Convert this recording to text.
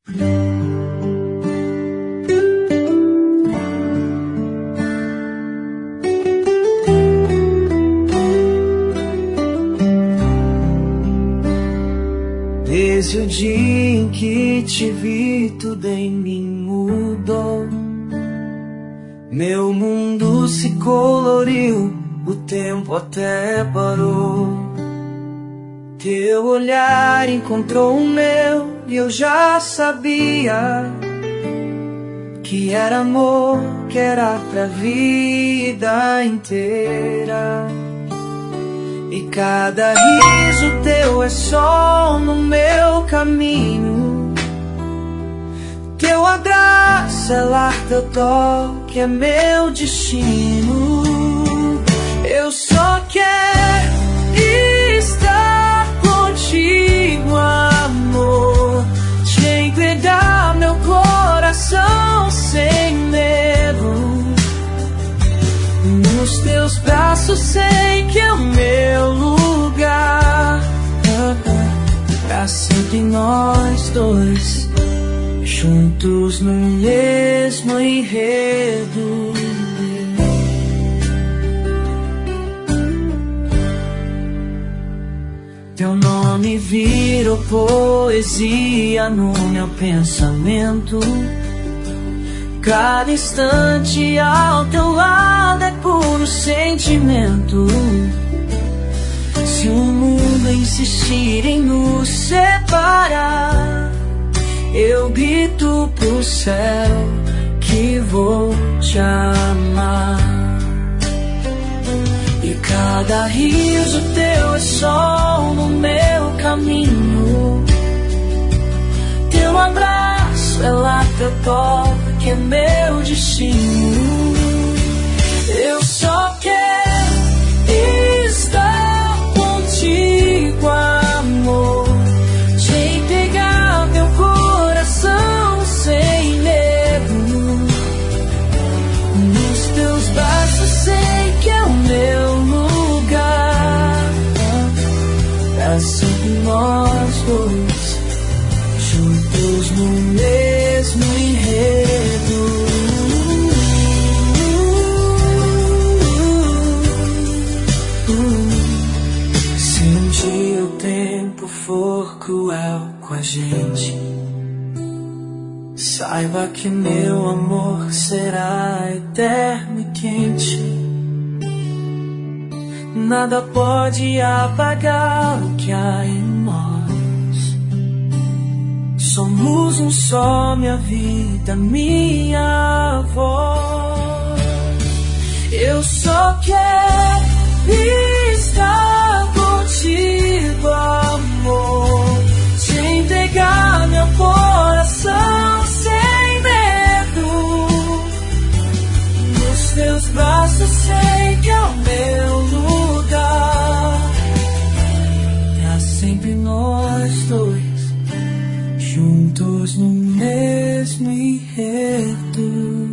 Desde o dia em que te vi, tudo em mim mudou. Meu mundo se coloriu, o tempo até parou. Teu olhar encontrou o meu e eu já sabia que era amor, que era pra vida inteira. E cada riso teu é sol no meu caminho. Teu abraço é lar, teu toque é meu destino. Eu só quero estar contigo, amor. Te entregar meu coração sem medo. Nos teus braços sei que é o meu lugar. Pra sempre nós dois, juntos no mesmo enredo. Teu nome virou poesia no meu pensamento. Cada instante ao teu lado é puro sentimento. Se o mundo insistir em nos separar, eu grito pro céu que vou te amar. E cada riso teu é sol no meu caminho. Teu abraço é lá teu toque, que é meu destino. Eu só quero estar contigo, amor. Te entregar meu coração sem medo. Nos teus braços sei que é o meu lugar. Pra sempre nós dois, juntos no mesmo enredo. Se um dia o tempo for cruel com a gente, saiba que meu amor será eterno e quente. Nada pode apagar o que há em nós. Somos um só, minha vida, minha voz. Eu só quero estar contigo, amor. Te entregar meu coração sem medo. Nos teus braços sei que é o meu lugar. Pra sempre nós dois, juntos no mesmo enredo.